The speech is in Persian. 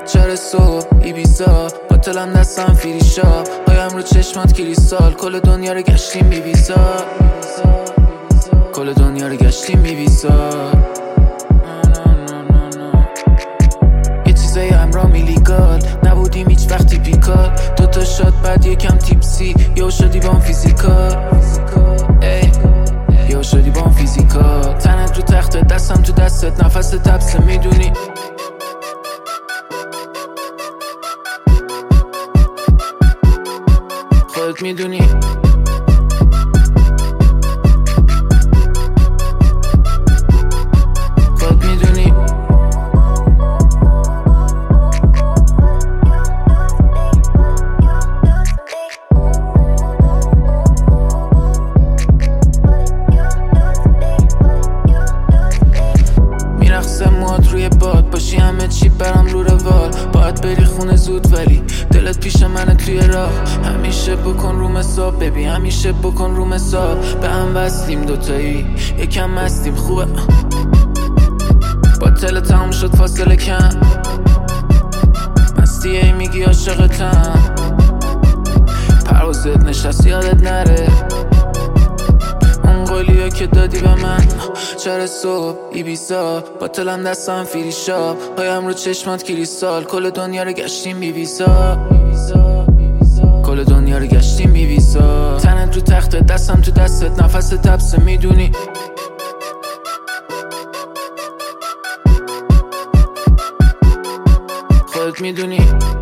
چهار صبح ایبیزا، باطلم دستم فریشا، پایم رو چشمات کریستال، کل دنیا رو گشتیم بی ویزا، کل دنیا رو گشتیم بی ویزا. یه چیزای همراه میلیگال، نبودیم هیچ وقتی پیکال، دوتا شات بعد یکم تیپسی، یهو شدی بام فیزیکال، یهو شدی بام فیزیکال. تنت رو تخته، دستم تو دستت، نفس تبسه میدونی. خودت میدونی. خودت میدونی. میرقصه مواد روی باد، باشی همه چی برام رو روال، باید بری خونه زود ولی دلت پیش منه توی راه. همیشه بکن رو حساب ببین، همیشه بکن رو حساب، به هم وصلیم دوتایی، یکم مستیم خوبه. باطل تموم شد فاصله کم، مستی میگی عاشقتم، پروازت نشست یادت نره اون قولیا که دادی به من. چهار صبح ایبیزا، باطلم دستم فریشا، پایم رو چشمات کریستال، کل دنیا رو گشتیم بی ویزا، کل دنیا رو گشتیم بی ویزا. تنت رو تخته، دستم تو دستت، نفس تبسه میدونی. خودت میدونی.